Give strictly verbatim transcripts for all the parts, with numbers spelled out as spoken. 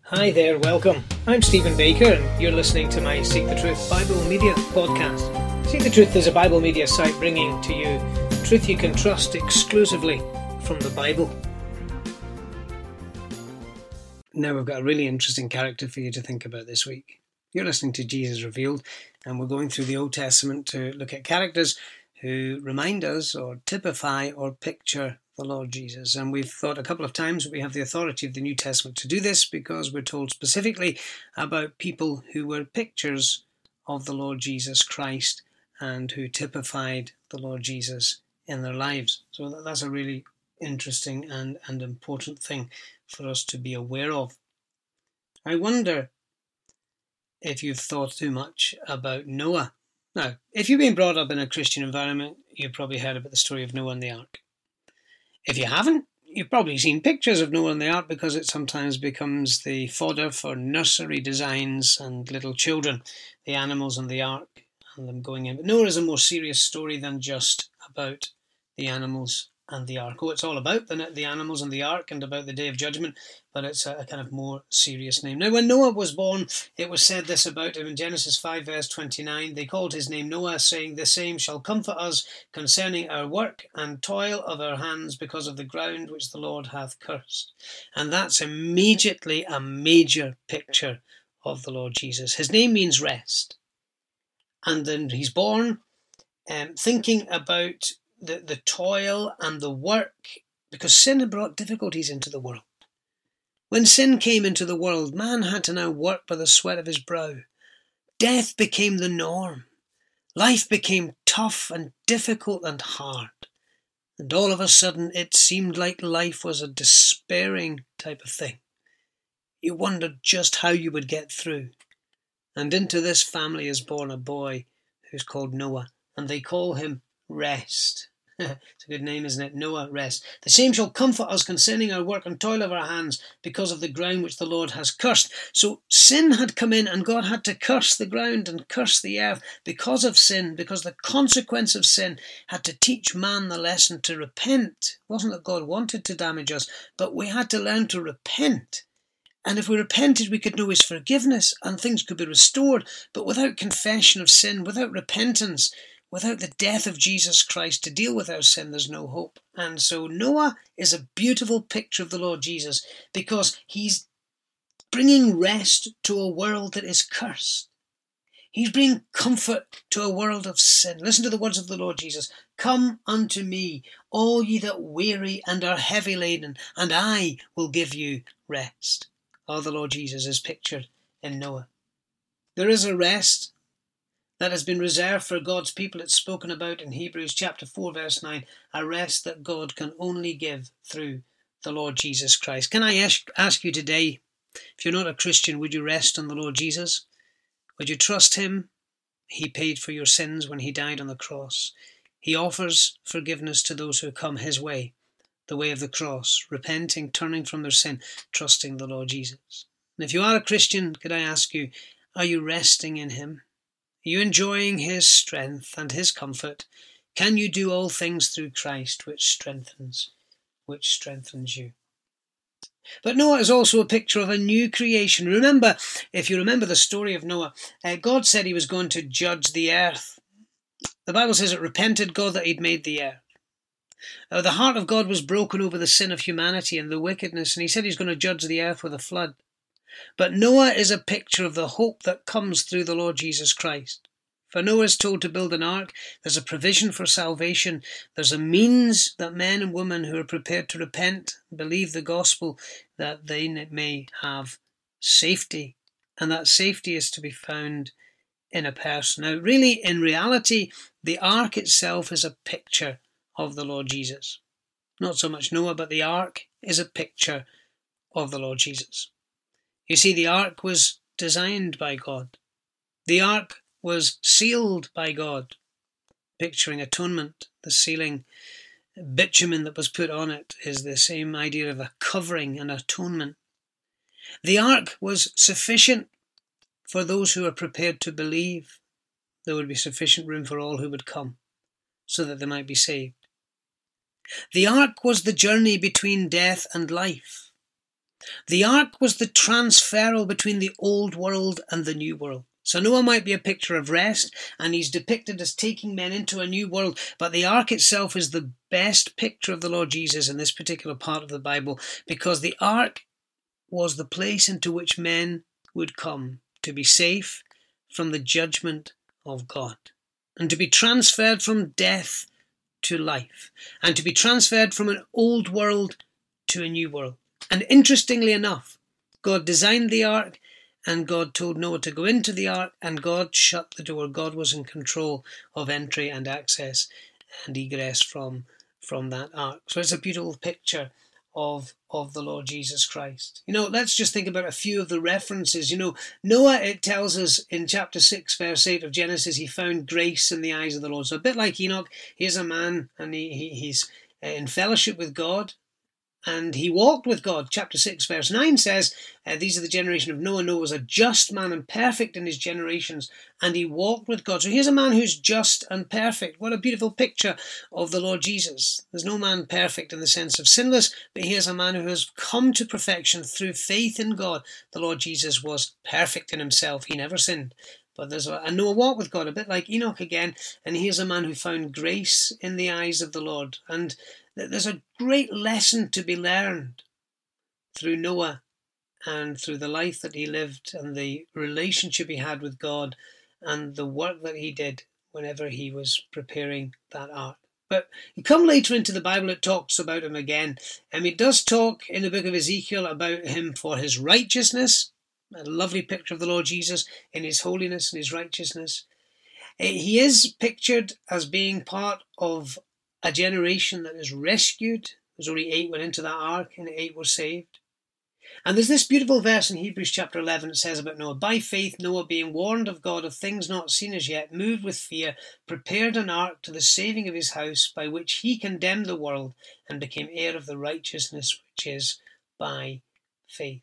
Hi there, welcome. I'm Stephen Baker and you're listening to my Seek the Truth Bible Media podcast. Seek the Truth is a Bible media site bringing to you truth you can trust exclusively from the Bible. Now we've got a really interesting character for you to think about this week. You're listening to Jesus Revealed, and we're going through the Old Testament to look at characters who remind us or typify or picture the Lord Jesus. And we've thought a couple of times that we have the authority of the New Testament to do this because we're told specifically about people who were pictures of the Lord Jesus Christ and who typified the Lord Jesus in their lives. So that's a really interesting and, and important thing for us to be aware of. I wonder if you've thought too much about Noah. Now, if you've been brought up in a Christian environment, you've probably heard about the story of Noah and the Ark. If you haven't, you've probably seen pictures of Noah and the Ark because it sometimes becomes the fodder for nursery designs and little children, the animals and the Ark and them going in. But Noah is a more serious story than just about the animals and the Ark. Oh, it's all about the, the animals and the Ark and about the Day of Judgment, but it's a, a kind of more serious name. Now, when Noah was born, it was said this about him in Genesis five, verse twenty-nine. They called his name Noah, saying, "The same shall comfort us concerning our work and toil of our hands because of the ground which the Lord hath cursed." And that's immediately a major picture of the Lord Jesus. His name means rest. And then he's born um, thinking about the, the toil and the work, because sin had brought difficulties into the world. When sin came into the world, man had to now work by the sweat of his brow. Death became the norm. Life became tough and difficult and hard. And all of a sudden it seemed like life was a despairing type of thing. You wondered just how you would get through. And into this family is born a boy who's called Noah, and they call him Rest. It's a good name, isn't it? Noah, rest. The same shall comfort us concerning our work and toil of our hands because of the ground which the Lord has cursed. So sin had come in and God had to curse the ground and curse the earth because of sin, because the consequence of sin had to teach man the lesson to repent. It wasn't that God wanted to damage us, but we had to learn to repent. And if we repented, we could know his forgiveness and things could be restored. But without confession of sin, without repentance, without the death of Jesus Christ to deal with our sin, there's no hope. And so Noah is a beautiful picture of the Lord Jesus because he's bringing rest to a world that is cursed. He's bringing comfort to a world of sin. Listen to the words of the Lord Jesus. "Come unto me, all ye that weary and are heavy laden, and I will give you rest." Oh, the Lord Jesus is pictured in Noah. There is a rest that has been reserved for God's people. It's spoken about in Hebrews chapter four, verse nine, a rest that God can only give through the Lord Jesus Christ. Can I ask, ask you today, if you're not a Christian, would you rest on the Lord Jesus? Would you trust him? He paid for your sins when he died on the cross. He offers forgiveness to those who come his way, the way of the cross, repenting, turning from their sin, trusting the Lord Jesus. And if you are a Christian, could I ask you, are you resting in him? Are you enjoying his strength and his comfort? Can you do all things through Christ, which strengthens, which strengthens you? But Noah is also a picture of a new creation. Remember, if you remember the story of Noah, uh, God said he was going to judge the earth. The Bible says it repented God that he'd made the earth. Uh, the heart of God was broken over the sin of humanity and the wickedness, and he said he's going to judge the earth with a flood. But Noah is a picture of the hope that comes through the Lord Jesus Christ. For Noah is told to build an ark. There's a provision for salvation. There's a means that men and women who are prepared to repent, believe the gospel, that they may have safety. And that safety is to be found in a person. Now, really, in reality, the ark itself is a picture of the Lord Jesus. Not so much Noah, but the ark is a picture of the Lord Jesus. You see, the ark was designed by God. The ark was sealed by God, picturing atonement. The sealing bitumen that was put on it is the same idea of a covering and atonement. The ark was sufficient for those who are prepared to believe. There would be sufficient room for all who would come so that they might be saved. The ark was the journey between death and life. The ark was the transferal between the old world and the new world. So Noah might be a picture of rest, and he's depicted as taking men into a new world, but the ark itself is the best picture of the Lord Jesus in this particular part of the Bible, because the ark was the place into which men would come to be safe from the judgment of God, and to be transferred from death to life, and to be transferred from an old world to a new world. And interestingly enough, God designed the ark, and God told Noah to go into the ark, and God shut the door. God was in control of entry and access and egress from, from that ark. So it's a beautiful picture of, of the Lord Jesus Christ. You know, let's just think about a few of the references. You know, Noah, it tells us in chapter six, verse eight of Genesis, he found grace in the eyes of the Lord. So a bit like Enoch, here's a man, and he, he he's in fellowship with God, and he walked with God. Chapter six, verse nine says, uh, these are the generation of Noah. Noah was a just man and perfect in his generations, and he walked with God. So here's a man who's just and perfect. What a beautiful picture of the Lord Jesus. There's no man perfect in the sense of sinless, but here's a man who has come to perfection through faith in God. The Lord Jesus was perfect in himself. He never sinned. But there's a, a Noah walked with God, a bit like Enoch again, and here's a man who found grace in the eyes of the Lord. And there's a great lesson to be learned through Noah and through the life that he lived and the relationship he had with God and the work that he did whenever he was preparing that ark. But you come later into the Bible, it talks about him again. And it does talk in the book of Ezekiel about him for his righteousness. A lovely picture of the Lord Jesus in his holiness and his righteousness. He is pictured as being part of a generation that is rescued. There's only eight went into that ark, and eight were saved. And there's this beautiful verse in Hebrews chapter eleven. It says about Noah, by faith Noah, being warned of God of things not seen as yet, moved with fear, prepared an ark to the saving of his house, by which he condemned the world and became heir of the righteousness which is by faith.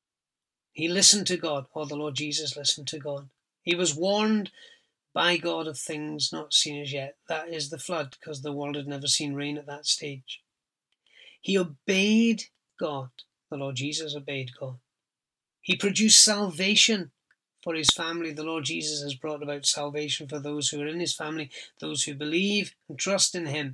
He listened to God, or the Lord Jesus listened to God. He was warned by God of things not seen as yet. That is the flood, because the world had never seen rain at that stage. He obeyed God. The Lord Jesus obeyed God. He produced salvation for his family. The Lord Jesus has brought about salvation for those who are in his family, those who believe and trust in him.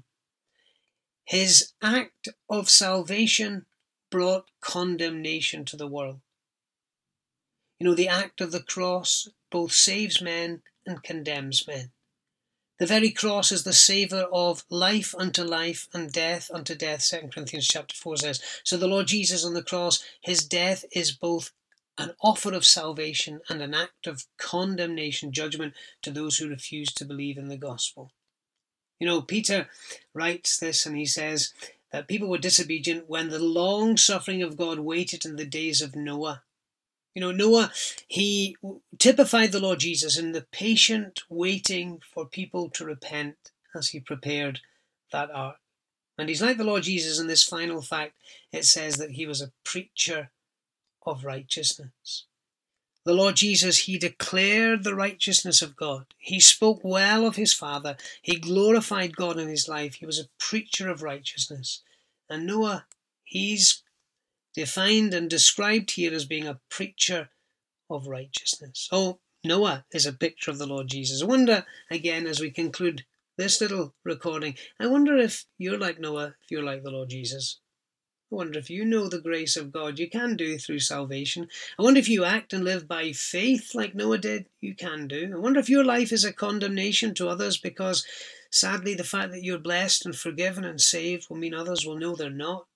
His act of salvation brought condemnation to the world. You know, the act of the cross both saves men and condemns men. The very cross is the savour of life unto life and death unto death, Second Corinthians chapter four says. So the Lord Jesus on the cross, his death is both an offer of salvation and an act of condemnation, judgment to those who refuse to believe in the gospel. You know, Peter writes this, and he says that people were disobedient when the long suffering of God waited in the days of Noah. You know, Noah, he typified the Lord Jesus in the patient waiting for people to repent as he prepared that ark. And he's like the Lord Jesus in this final fact. It says that he was a preacher of righteousness. The Lord Jesus, he declared the righteousness of God. He spoke well of his Father. He glorified God in his life. He was a preacher of righteousness. And Noah, he's defined and described here as being a preacher of righteousness. Oh, Noah is a picture of the Lord Jesus. I wonder, again, as we conclude this little recording, I wonder if you're like Noah, if you're like the Lord Jesus. I wonder if you know the grace of God. You can do through salvation. I wonder if you act and live by faith like Noah did. You can do. I wonder if your life is a condemnation to others because, sadly, the fact that you're blessed and forgiven and saved will mean others will know they're not.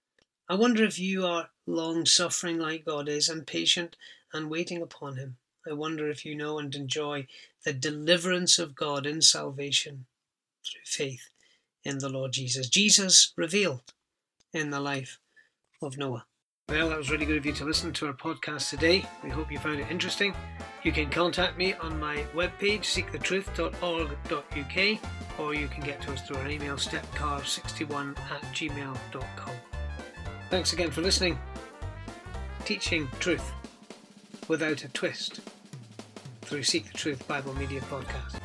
I wonder if you are long-suffering like God is and patient and waiting upon him. I wonder if you know and enjoy the deliverance of God in salvation through faith in the Lord Jesus. Jesus revealed in the life of Noah. Well, that was really good of you to listen to our podcast today. We hope you found it interesting. You can contact me on my webpage, seek the truth dot org dot U K, or you can get to us through our email, stepcar sixty-one at gmail dot com. Thanks again for listening. Teaching truth without a twist through Seek the Truth Bible Media Podcast.